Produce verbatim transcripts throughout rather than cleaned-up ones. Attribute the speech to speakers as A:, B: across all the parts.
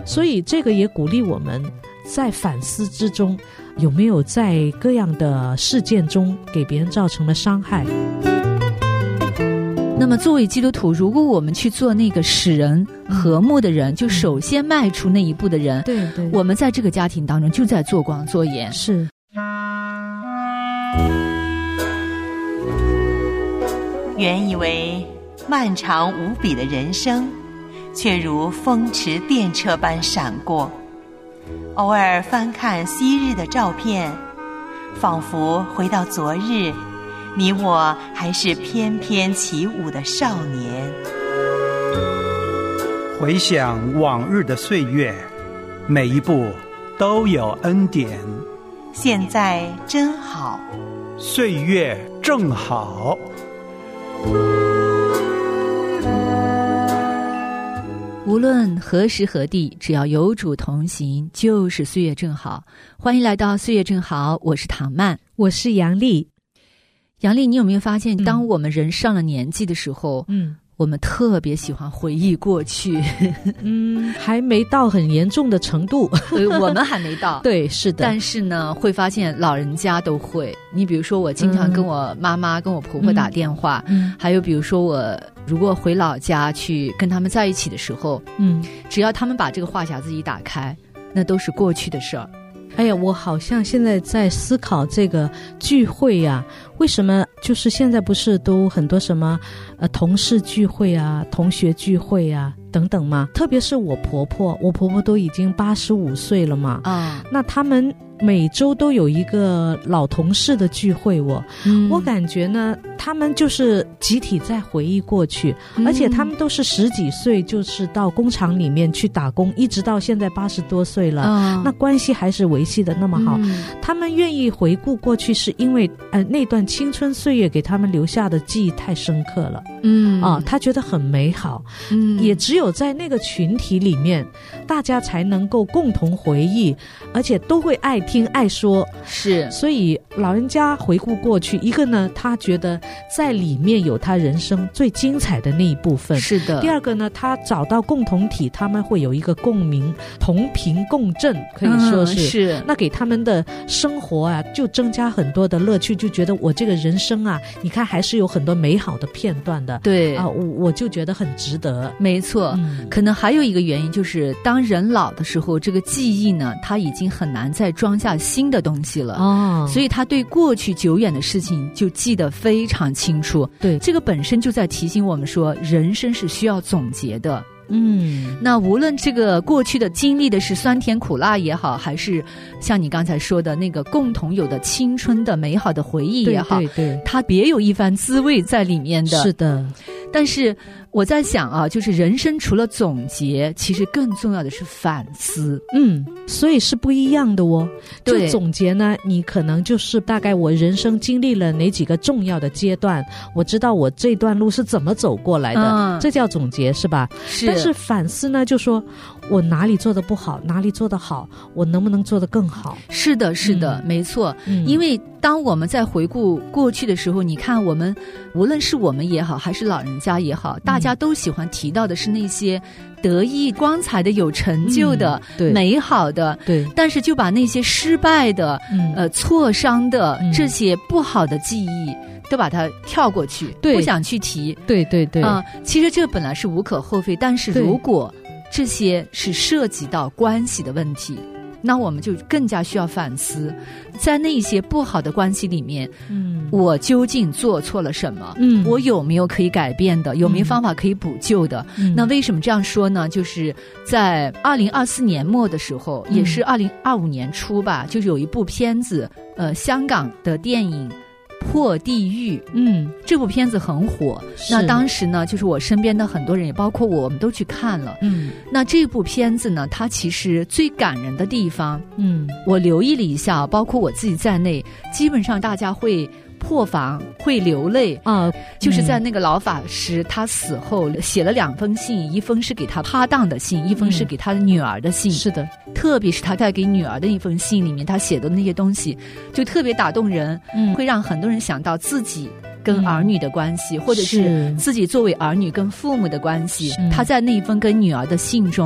A: 所以这个也鼓励我们在反思之中，有没有在各样的事件中给别人造成了伤害。
B: 那么作为基督徒，如果我们去做那个使人和睦的人，嗯、就首先迈出那一步的人，
A: 对对，
B: 我们在这个家庭当中就在做光做盐。
A: 是。
C: 原以为漫长无比的人生，却如风驰电掣般闪过。偶尔翻看昔日的照片，仿佛回到昨日，你我还是翩翩起舞的少年。
D: 回想往日的岁月，每一步都有恩典。
C: 现在真好，
D: 岁月正好。
B: 无论何时何地，只要有主同行，就是岁月正好。欢迎来到岁月正好，我是唐曼，
A: 我是杨丽。
B: 杨丽，你有没有发现，当我们人上了年纪的时候，嗯，我们特别喜欢回忆过去。
A: 嗯，还没到很严重的程度，
B: 我们还没到。
A: 对，是的。
B: 但是呢，会发现老人家都会。你比如说，我经常跟我妈妈、跟我婆婆打电话，嗯，还有比如说我如果回老家去跟他们在一起的时候，嗯，只要他们把这个话匣子一打开，那都是过去的事儿。
A: 哎呀，我好像现在在思考这个聚会呀、啊，为什么就是现在不是都很多什么呃同事聚会啊、同学聚会啊等等嘛？特别是我婆婆，我婆婆都已经八十五岁了嘛，啊，那他们每周都有一个老同事的聚会我，嗯、我感觉呢，他们就是集体在回忆过去，嗯、而且他们都是十几岁就是到工厂里面去打工，一直到现在八十多岁了，嗯、那关系还是维系的那么好。嗯、他们愿意回顾过去，是因为呃那段青春岁月给他们留下的记忆太深刻了，嗯啊，他觉得很美好，嗯，也只有在那个群体里面，大家才能够共同回忆，而且都会爱听爱说，
B: 是，
A: 所以老人家回顾过去，一个呢，他觉得在里面有他人生最精彩的那一部分，
B: 是的。
A: 第二个呢，他找到共同体，他们会有一个共鸣，同频共振，可以说是，嗯、
B: 是。
A: 那给他们的生活啊，就增加很多的乐趣，就觉得我这个人生啊，你看还是有很多美好的片段的，
B: 对
A: 啊，我我就觉得很值得。
B: 没错，嗯、可能还有一个原因就是，当人老的时候，这个记忆呢，他已经很难再装下新的东西了，哦，所以他对过去久远的事情就记得非常清楚。
A: 对，
B: 这个本身就在提醒我们说，人生是需要总结的。
A: 嗯，
B: 那无论这个过去的经历的是酸甜苦辣也好，还是像你刚才说的那个共同有的青春的美好的回忆也好，
A: 对对对，
B: 它别有一番滋味在里面的。
A: 是的。
B: 但是我在想啊，就是人生除了总结，其实更重要的是反思。
A: 嗯，所以是不一样的哦。
B: 对，
A: 就总结呢，你可能就是大概我人生经历了哪几个重要的阶段，我知道我这段路是怎么走过来的，嗯、这叫总结是吧？
B: 是。
A: 但是反思呢，就说我哪里做得不好，哪里做得好，我能不能做得更好？
B: 是的，是的，嗯、没错。嗯、因为当我们在回顾过去的时候，你看我们无论是我们也好，还是老人家也好，大家都喜欢提到的是那些得意、光彩的、有成就的、嗯、对美好的，
A: 对。
B: 但是就把那些失败的、嗯、呃挫伤的、嗯、这些不好的记忆都把它跳过去，
A: 对，
B: 不想去提。
A: 对对对。
B: 啊、呃，其实这本来是无可厚非，但是如果这些是涉及到关系的问题，那我们就更加需要反思，在那些不好的关系里面，嗯，我究竟做错了什么？嗯，我有没有可以改变的？有没有方法可以补救的？嗯、那为什么这样说呢？就是在二零二四年末的时候，嗯、也是二零二五年初吧，就是有一部片子，呃，香港的电影。破地狱，嗯，这部片子很火。那当时呢，就是我身边的很多人，也包括我，我们都去看了。嗯，那这部片子呢，它其实最感人的地方，嗯，我留意了一下，包括我自己在内，基本上大家会破防，会流泪啊、呃，就是在那个老法师他死后写了两封信，一封是给他搭档的信，一封是给他的女儿的信。
A: 是的，
B: 特别是他在给女儿的一封信里面，他写的那些东西就特别打动人，嗯，会让很多人想到自己跟儿女的关系，嗯、或者是自己作为儿女跟父母的关系。他在那一封跟女儿的信中，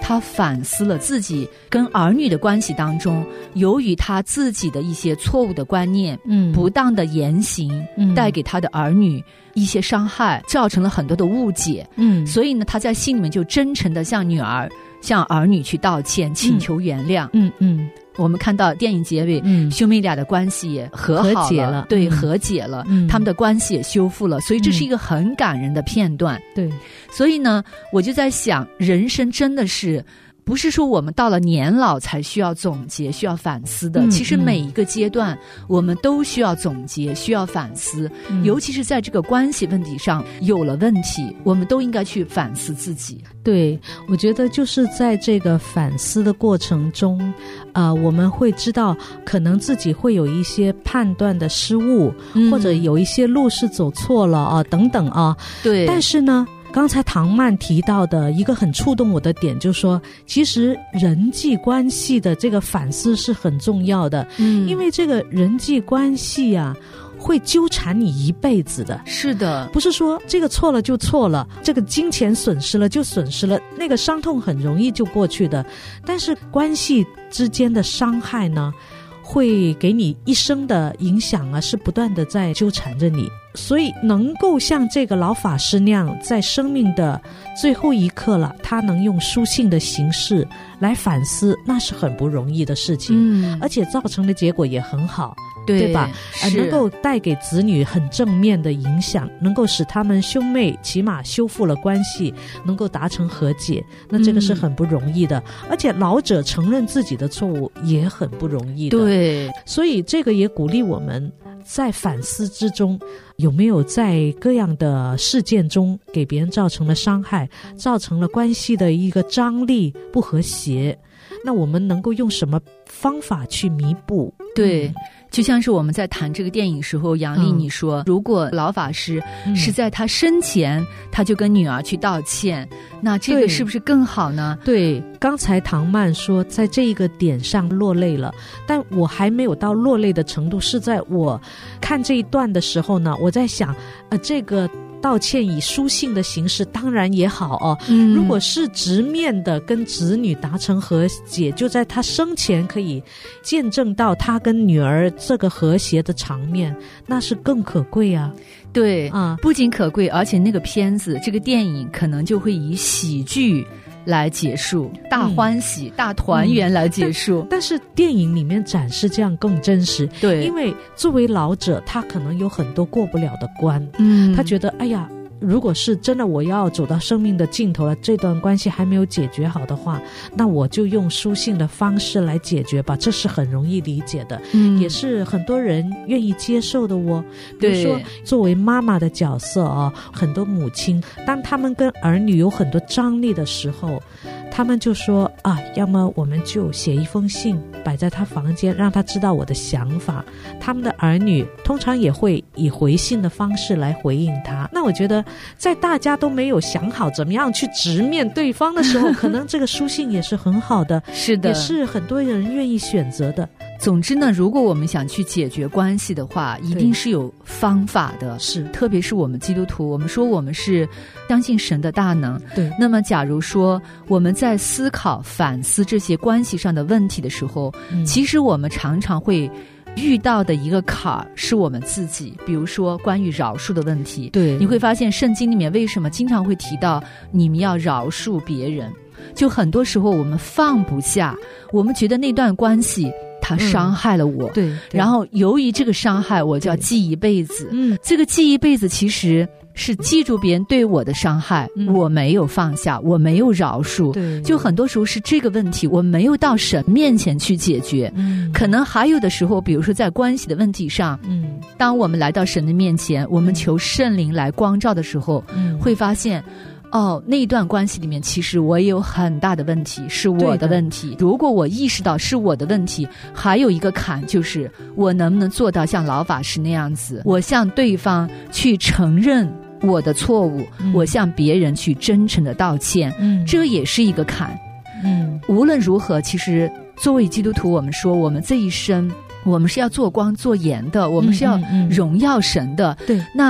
B: 他反思了自己跟儿女的关系当中，由于他自己的一些错误的观念、嗯，不当的言行，嗯，带给他的儿女一些伤害，造成了很多的误解，嗯，所以呢，他在心里面就真诚的向女儿、向儿女去道歉，请求原谅，嗯 嗯, 嗯。我们看到电影结尾、嗯、兄妹俩的关系也和好了，
A: 和解了，
B: 对、
A: 嗯、
B: 和解了、嗯、他们的关系也修复了，所以这是一个很感人的片段、嗯、对，所以呢我就在想，人生真的是不是说我们到了年老才需要总结需要反思的、嗯、其实每一个阶段我们都需要总结需要反思、嗯、尤其是在这个关系问题上有了问题，我们都应该去反思自己。
A: 对，我觉得就是在这个反思的过程中呃，我们会知道可能自己会有一些判断的失误、嗯、或者有一些路是走错了啊等等啊。对，但是呢刚才唐曼提到的一个很触动我的点，就是说其实人际关系的这个反思是很重要的，嗯，因为这个人际关系啊会纠缠你一辈子的。是的，不是说这个错了就错了，这个金钱损失了就损失了，那个伤痛很容易就过去的，但是关系之间的伤害呢会给你一生的影响啊，是不断的在纠缠着你。所以能够像这个老法师那样在生命的最后一刻了，他能用书信的形式来反思，那是很不容易的事情、嗯、而且造成的结果也很好， 对, 对吧、呃、能够带给子女很正面的影响，能够使他们兄妹起码修复了关系，能够达成和解，那这个是很不容易的、嗯、而且老者承认自己的错误也很不容易的。对，所以这个也鼓励我们在反思之中，有没有在各样的事件中给别人造成了伤害，造成了关系的一个张力不和谐，那我们能够用什么方法去弥补？对、嗯，就像是我们在谈这个电影时候，杨丽你说、嗯、如果老法师是在他生前、嗯、他就跟女儿去道歉，那这个是不是更好呢？ 对, 对，刚才唐曼说在这一个点上落泪了，但我还没有到落泪的程度，是在我看这一段的时候呢，我在想呃，这个道歉以书信的形式当然也好哦、嗯、如果是直面的跟子女达成和解，就在他生前可以见证到他跟女儿这个和谐的场面，那是更可贵啊。对啊，不仅可贵，而且那个片子这个电影可能就会以喜剧来结束，大欢喜、嗯、大团圆来结束、嗯、但, 但是电影里面展示这样更真实。对，因为作为老者他可能有很多过不了的关，嗯，他觉得哎呀，如果是真的我要走到生命的尽头了，这段关系还没有解决好的话，那我就用书信的方式来解决吧，这是很容易理解的、嗯、也是很多人愿意接受的哦。比如说作为妈妈的角色啊、哦，很多母亲当他们跟儿女有很多张力的时候，他们就说啊，要么我们就写一封信摆在他房间，让他知道我的想法。他们的儿女通常也会以回信的方式来回应他。那我觉得在大家都没有想好怎么样去直面对方的时候，可能这个书信也是很好的，是的，也是很多人愿意选择的。总之呢，如果我们想去解决关系的话，一定是有方法的。是，特别是我们基督徒，我们说我们是相信神的大能。对，那么假如说我们在思考反思这些关系上的问题的时候、嗯、其实我们常常会遇到的一个坎儿是我们自己，比如说关于饶恕的问题。对，你会发现圣经里面为什么经常会提到你们要饶恕别人，就很多时候我们放不下，我们觉得那段关系他伤害了我、嗯、对, 对，然后由于这个伤害我就要记一辈子。嗯，这个记一辈子其实是记住别人对我的伤害、嗯、我没有放下，我没有饶恕。对，就很多时候是这个问题我没有到神面前去解决。嗯，可能还有的时候比如说在关系的问题上，嗯，当我们来到神的面前，我们求圣灵来光照的时候、嗯、会发现哦，那一段关系里面其实我也有很大的问题，是我的问题。如果我意识到是我的问题，还有一个坎就是我能不能做到像老法师那样子，我向对方去承认我的错误、嗯、我向别人去真诚的道歉、嗯、这也是一个坎。嗯，无论如何，其实作为基督徒，我们说我们这一生我们是要做光做盐的，我们是要荣耀神的。对、嗯嗯嗯，那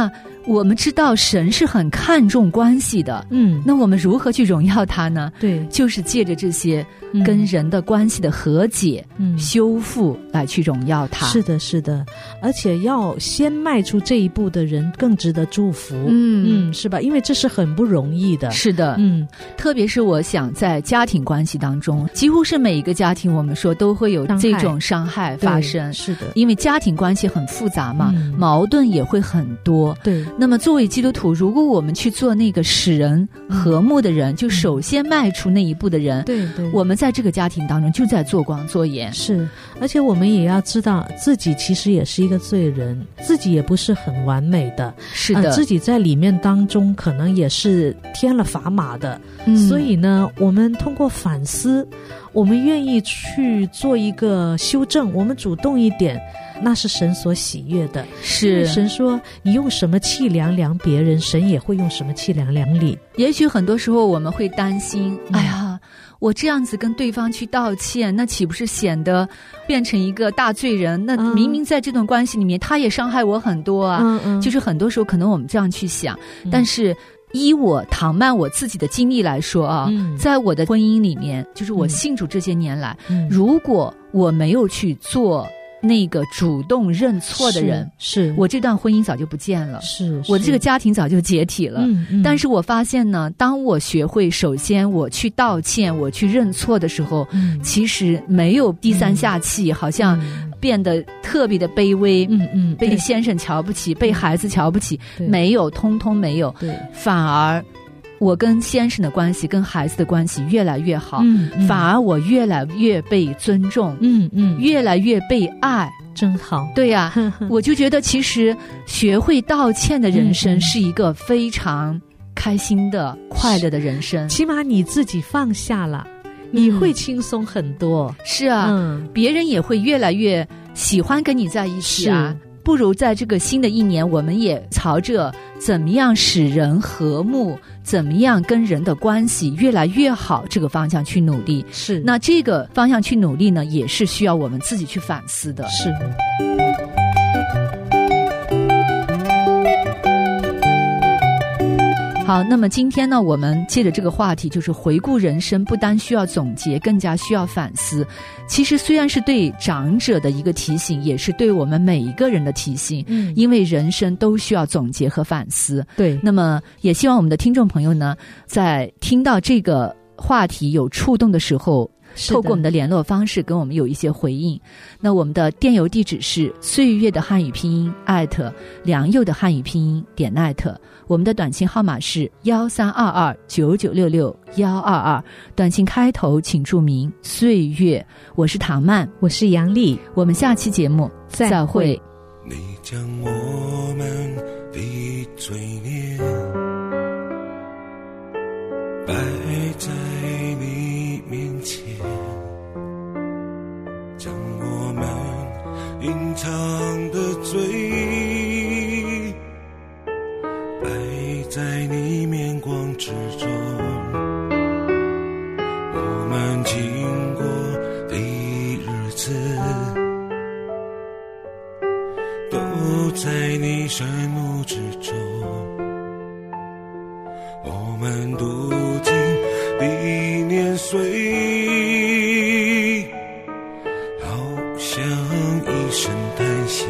B: 我们知道神是很看重关系的，
A: 嗯，
B: 那我们如何去荣耀他呢？
A: 对，
B: 就是借着这些跟人的关系的和解、
A: 嗯、
B: 修复来去荣耀他。
A: 是的，是的，而且要先迈出这一步的人更值得祝福。
B: 嗯
A: 嗯，是吧？因为这是很不容易的。
B: 是的，
A: 嗯，
B: 特别是我想在家庭关系当中，几乎是每一个家庭我们说都会有这种伤害发生。
A: 是的，
B: 因为家庭关系很复杂嘛、
A: 嗯、
B: 矛盾也会很多。
A: 对，
B: 那么作为基督徒，如果我们去做那个使人和睦的人、嗯、就首先迈出那一步的人，
A: 对对，
B: 我们在这个家庭当中就在做光做盐。
A: 是，而且我们也要知道自己其实也是一个罪人，自己也不是很完美的。
B: 是的、呃、
A: 自己在里面当中可能也是添了砝码的、嗯、所以呢我们通过反思，我们愿意去做一个修正，我们主动一点，那是神所喜悦的。
B: 是，
A: 神说你用什么器量量别人，神也会用什么器量量你。
B: 也许很多时候我们会担心、嗯、哎呀，我这样子跟对方去道歉，那岂不是显得变成一个大罪人？那明明在这段关系里面、嗯、他也伤害我很多啊、嗯嗯、就是很多时候可能我们这样去想、嗯、但是依我唐曼我自己的经历来说啊、嗯，在我的婚姻里面，就是我信主这些年来、嗯、如果我没有去做那个主动认错的人，
A: 是, 是
B: 我这段婚姻早就不见了，
A: 是, 是
B: 我的这个家庭早就解体了、嗯嗯、但是我发现呢，当我学会首先我去道歉，我去认错的时候、嗯、其实没有低三下气、嗯、好像变得特别的卑微，嗯嗯，被先生瞧不起，被孩子瞧不起，没有，通通没有，
A: 对，
B: 反而我跟先生的关系跟孩子的关系越来越好，
A: 嗯嗯、
B: 反而我越来越被尊重，
A: 嗯嗯，
B: 越来越被爱，
A: 真好。
B: 对呀、啊，我就觉得其实学会道歉的人生是一个非常开心的、快乐的人生。
A: 起码你自己放下了，你会轻松很多。
B: 嗯、是啊、嗯，别人也会越来越喜欢跟你在一起啊。不如在这个新的一年，我们也朝着怎么样使人和睦，怎么样跟人的关系越来越好这个方向去努力。
A: 是，
B: 那这个方向去努力呢，也是需要我们自己去反思的。
A: 是。
B: 好，那么今天呢，我们借着这个话题，就是回顾人生，不单需要总结，更加需要反思。其实虽然是对长者的一个提醒，也是对我们每一个人的提醒，嗯，因为人生都需要总结和反思。
A: 对，
B: 那么也希望我们的听众朋友呢，在听到这个话题有触动的时候，透过我们的联络方式跟我们有一些回应。那我们的电邮地址是岁月的汉语拼音艾特良友的汉语拼音点 net， 我们的短信号码是幺三二二九九六六幺二二，短信开头请注明岁月。我是唐曼，
A: 我是杨丽，
B: 我们下期节目
A: 再会。
B: 再会。
E: 你将我们的罪孽摆在你面前，将我们隐藏的罪摆在你面光之中，我们经过的日子都在你神怒之中，我们读经的年岁好像一声叹息，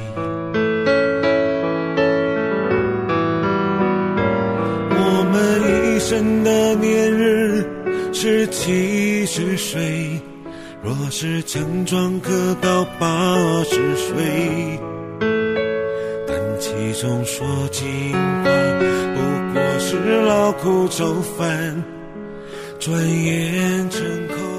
E: 我们一生的年日是七十岁，若是强壮可到八十岁，但其中说尽话不过是劳苦愁烦，转眼成空。